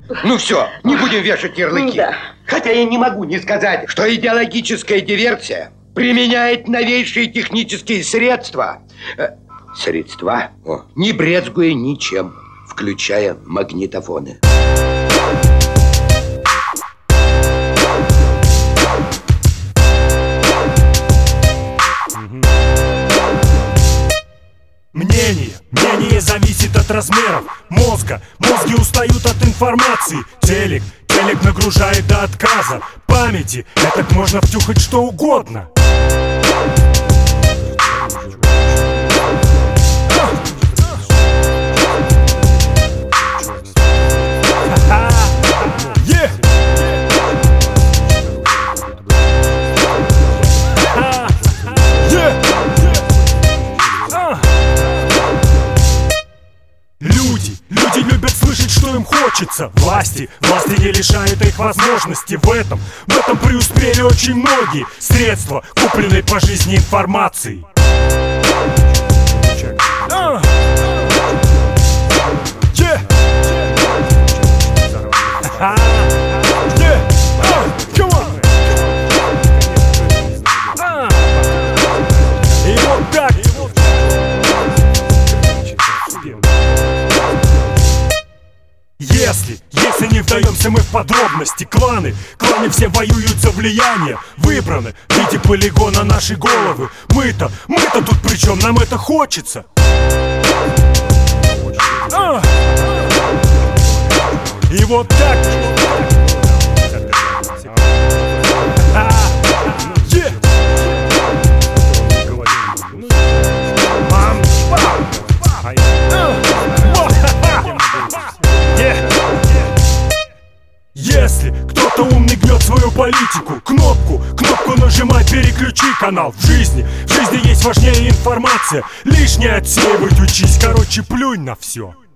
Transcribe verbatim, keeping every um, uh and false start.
Ну все, не будем вешать ярлыки. Да. Хотя я не могу не сказать, что идеологическая диверсия применяет новейшие технические средства. Э, средства, О. не брезгуя ничем, включая магнитофоны. Мнение, мнение зависит от размеров мозга. Мозги устают от информации. Телек, телек нагружает до отказа. Памяти, это можно втюхать что угодно. Люди, люди любят слышать, что им хочется. Власти, власти не лишают их возможности. В этом, в этом преуспели очень многие. Средства, купленные по жизни информацией. А! Yeah! А! Yeah! А! Come on! А! И вот так! Если, если не вдаемся мы в подробности, кланы, кланы все воюют за влияние. Выбраны в виде полигона наши головы. Мы-то, мы-то тут при чем? Нам это хочется. А! И вот так. А! Yeah! Мам! Если кто-то умный гнет свою политику, кнопку, кнопку нажимай, переключи канал. В жизни, в жизни есть важнее информация. Лишнее отсеивать учись, короче, плюнь на все.